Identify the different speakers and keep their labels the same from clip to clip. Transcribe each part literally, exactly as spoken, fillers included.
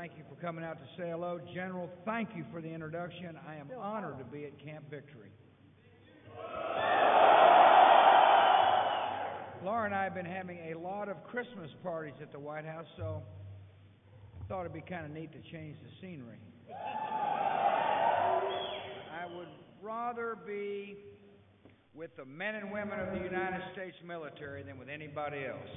Speaker 1: thank you for coming out to say hello. General, thank you for the introduction. I am honored to be at Camp Victory. Laura and I have been having a lot of Christmas parties at the White House, so I thought it'd be kind of neat to change the scenery. I would rather be with the men and women of the United States military than with anybody else.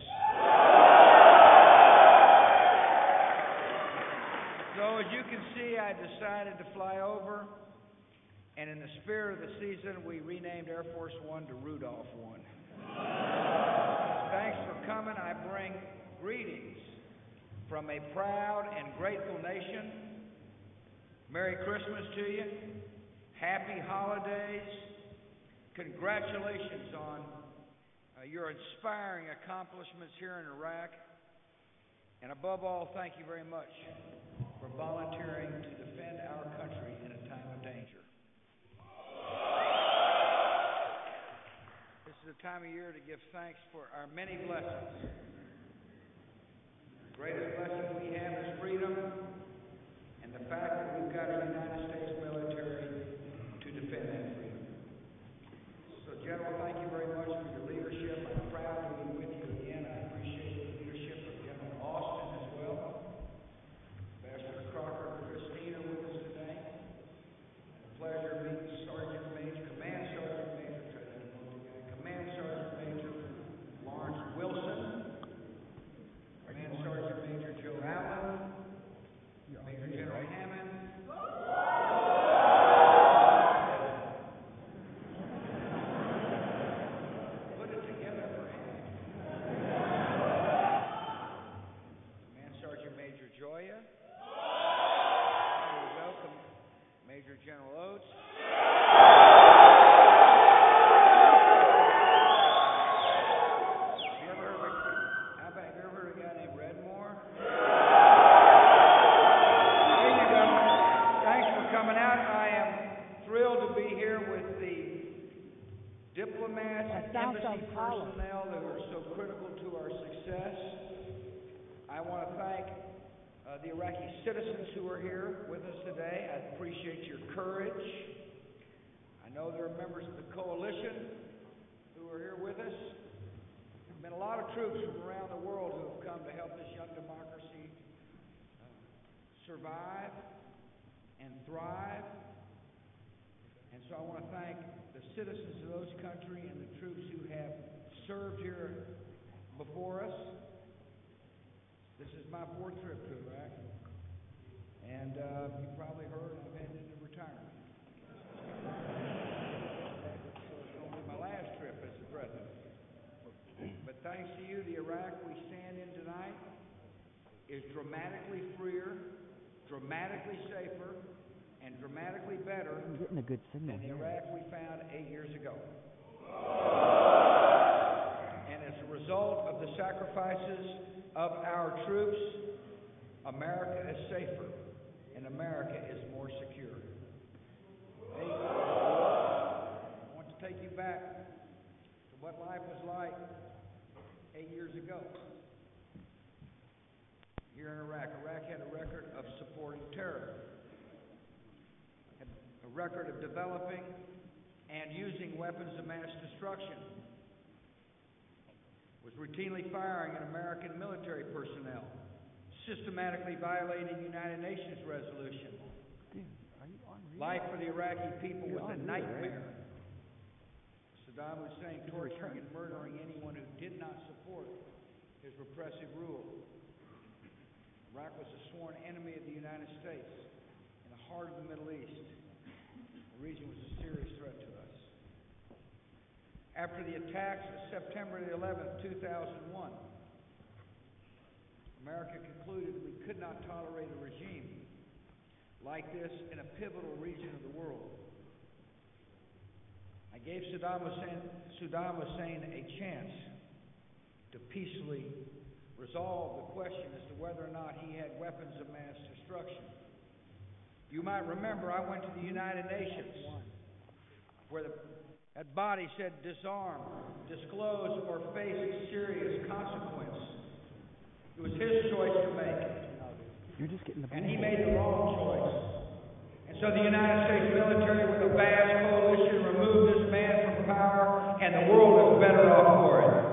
Speaker 1: So as you can see, I decided to fly over, and in the spirit of the season, we renamed Air Force One to Rudolph One. Thanks for coming. I bring greetings from a proud and grateful nation. Merry Christmas to you. Happy holidays. Congratulations on uh, your inspiring accomplishments here in Iraq. And above all, thank you very much for volunteering to defend our country in a time of danger. This is a time of year to give thanks for our many blessings. The greatest blessing we have is freedom, and the fact that we've got a United States military to defend that freedom. So, General, thank you very much for your leadership. I'm proud to be with you again. I appreciate the leadership of General Austin as well. Ambassador Crocker and Christine are with us today. It's a pleasure meeting Sergeant Major, Command Sergeant Major, Command Sergeant Major Lawrence Wilson, Command Sergeant Major Joe Allen, Major General Hammond. Put it together for him. Command Sergeant Major Joya. Welcome, Major General Oates. Have you ever heard of, how about, have you ever heard of a guy named Redmore? There you go. Thanks for coming out. I am thrilled to be here with the diplomats and embassy personnel that are so critical to our success. I want to thank uh, the Iraqi citizens who are here with us today. I appreciate your courage. I know there are members of the coalition who are here with us. There have been a lot of troops from around the world who have come to help this young democracy uh, survive and thrive. And so I want to thank the citizens of those countries and the troops who have served here before us. This is my fourth trip to Iraq, and uh, you probably heard I'm heading into retirement. So it's going to be my last trip as the president. But thanks to you, the Iraq we stand in tonight is dramatically freer, dramatically safer, and dramatically better
Speaker 2: I'm getting a good signal
Speaker 1: than the
Speaker 2: here.
Speaker 1: Iraq we found eight years ago. And as a result of the sacrifices of our troops, America is safer and America is more secure. Hey, I want to take you back to what life was like eight years ago here in Iraq. Iraq had a record of supporting terror, had a record of developing and using weapons of mass destruction, was routinely firing at American military personnel, systematically violating United Nations resolution.
Speaker 2: Dude, are you on real?
Speaker 1: Life for the Iraqi people
Speaker 2: You're
Speaker 1: was a
Speaker 2: on real,
Speaker 1: nightmare.
Speaker 2: right?
Speaker 1: Saddam Hussein torturing and murdering anyone who did not support his repressive rule. Iraq was a sworn enemy of the United States in the heart of the Middle East. The region was a serious threat to us. After the attacks of September the eleventh, two thousand one, America concluded that we could not tolerate a regime like this in a pivotal region of the world. I gave Saddam Hussein, Saddam Hussein a chance to peacefully resolve the question as to whether or not he had weapons of mass destruction. You might remember I went to the United Nations where the that body said disarm, disclose, or face serious consequence. It was his choice to make.
Speaker 2: You're just getting the
Speaker 1: And he
Speaker 2: blame.
Speaker 1: made the wrong choice. And so the United States military, with a vast coalition, removed this man from power, and the world is better off for it.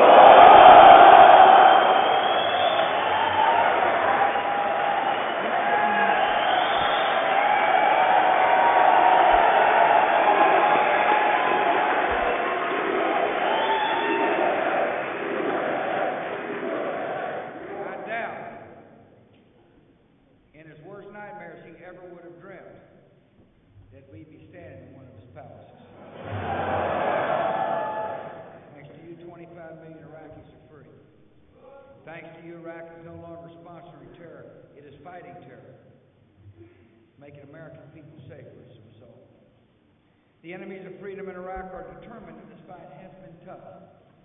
Speaker 1: The enemies of freedom in Iraq are determined that this fight has been tough.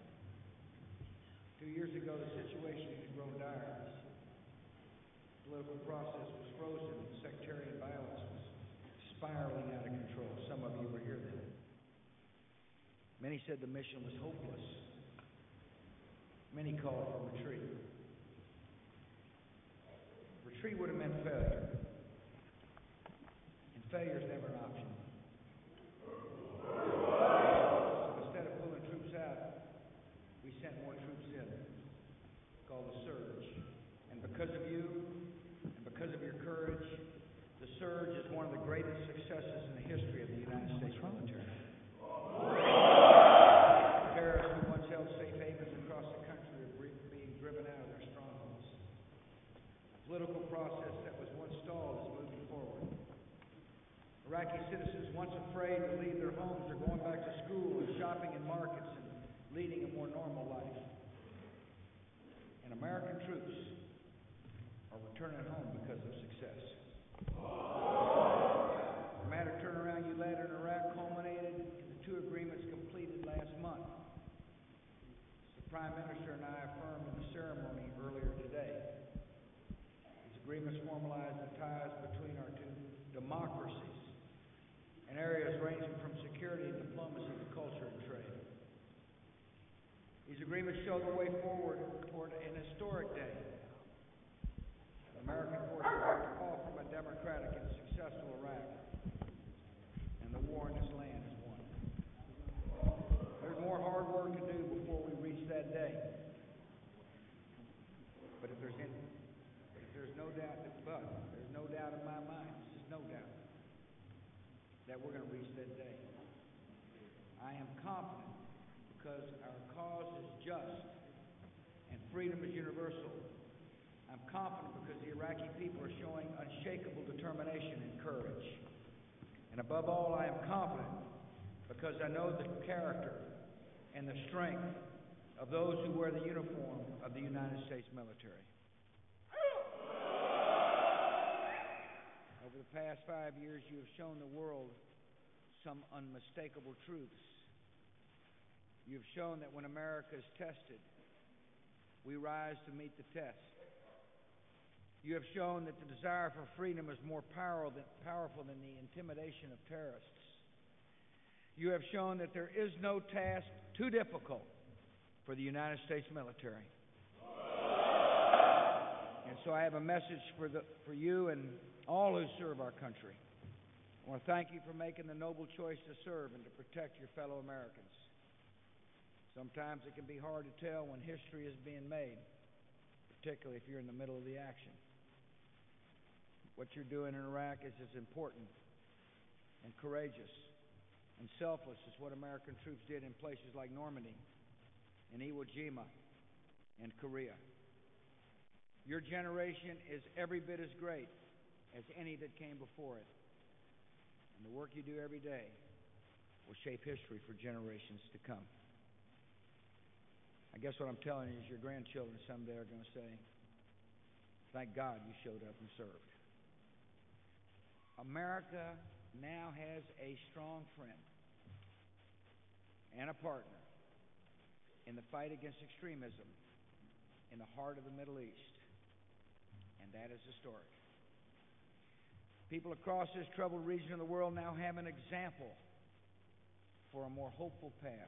Speaker 1: Two years ago, the situation had grown dire. The political process was frozen. Sectarian violence was spiraling out of control. Some of you were here then. Many said the mission was hopeless. Many called for retreat. Retreat would have meant failure. And failure is never an option. So instead of pulling troops out, we sent more troops in, called the surge. And because of you, and because of your courage, the surge is one of the greatest successes in the history of the United States military. Terrorists who once held safe havens across the country are being driven out of their strongholds. The political process that was once stalled is moving forward. Iraqi citizens once afraid to leave their homes are going back to school and shopping in markets and leading a more normal life. And American troops are returning home because of success. The dramatic turnaround you led in Iraq culminated in the two agreements completed last month. The Prime Minister and I affirmed in the ceremony earlier today. These agreements formalize the ties between our two democracies in areas ranging from security and diplomacy to culture and trade. These agreements show the way forward toward an historic day. American forces are to call from a democratic and successful Iraq, and the war in this land is won. There's more hard work to do before we reach that day. But if there's any, but if there's no doubt that, but there's no doubt in my mind, there's just no doubt that we're going to reach that day. I am confident because our cause is just and freedom is universal. I'm confident because the Iraqi people are showing unshakable determination and courage. And above all, I am confident because I know the character and the strength of those who wear the uniform of the United States military. Over the past five years, you have shown the world some unmistakable truths. You have shown that when America is tested, we rise to meet the test. You have shown that the desire for freedom is more powerful than the intimidation of terrorists. You have shown that there is no task too difficult for the United States military. And so I have a message for, the, for you and all who serve our country. I want to thank you for making the noble choice to serve and to protect your fellow Americans. Sometimes it can be hard to tell when history is being made, particularly if you're in the middle of the action. What you're doing in Iraq is as important and courageous and selfless as what American troops did in places like Normandy and Iwo Jima and Korea. Your generation is every bit as great as any that came before it. And the work you do every day will shape history for generations to come. I guess what I'm telling you is your grandchildren someday are going to say, thank God you showed up and served. America now has a strong friend and a partner in the fight against extremism in the heart of the Middle East, and that is historic. People across this troubled region of the world now have an example for a more hopeful path,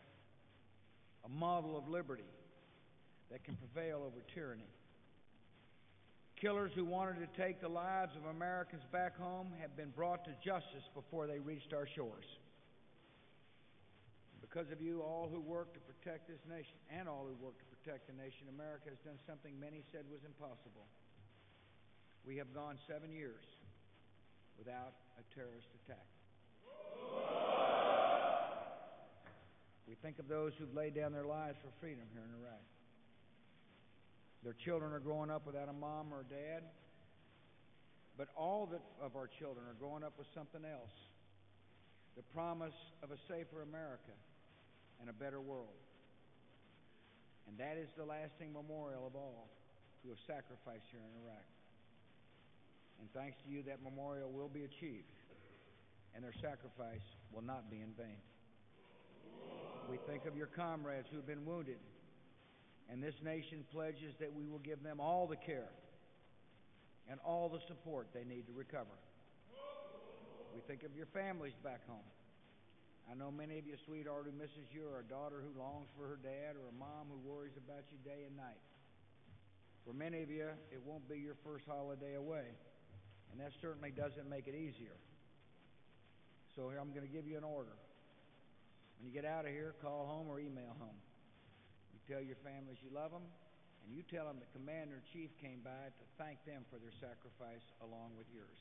Speaker 1: a model of liberty that can prevail over tyranny. Killers who wanted to take the lives of Americans back home have been brought to justice before they reached our shores. Because of you, all who work to protect this nation, and all who work to protect the nation, America has done something many said was impossible. We have gone seven years without a terrorist attack. We think of those who've laid down their lives for freedom here in Iraq. Their children are growing up without a mom or a dad, but all that of our children are growing up with something else: the promise of a safer America and a better world. And that is the lasting memorial of all who have sacrificed here in Iraq. And thanks to you, that memorial will be achieved, and their sacrifice will not be in vain. We think of your comrades who have been wounded, and this nation pledges that we will give them all the care and all the support they need to recover. We think of your families back home. I know many of you, a sweetheart who misses you, or a daughter who longs for her dad, or a mom who worries about you day and night. For many of you, it won't be your first holiday away, and that certainly doesn't make it easier. So here I'm going to give you an order. When you get out of here, call home or email home. You tell your families you love them, and you tell them the Commander-in-Chief came by to thank them for their sacrifice along with yours.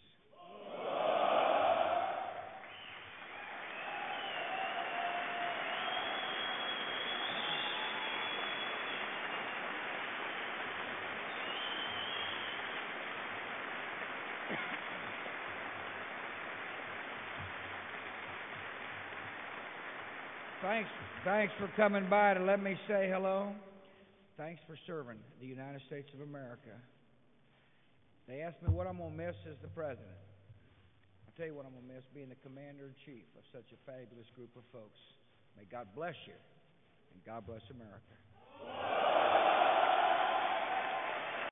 Speaker 1: Thanks, thanks for coming by to let me say hello. Thanks for serving the United States of America. They asked me what I'm going to miss as the president. I'll tell you what I'm going to miss: being the commander-in-chief of such a fabulous group of folks. May God bless you, and God bless America.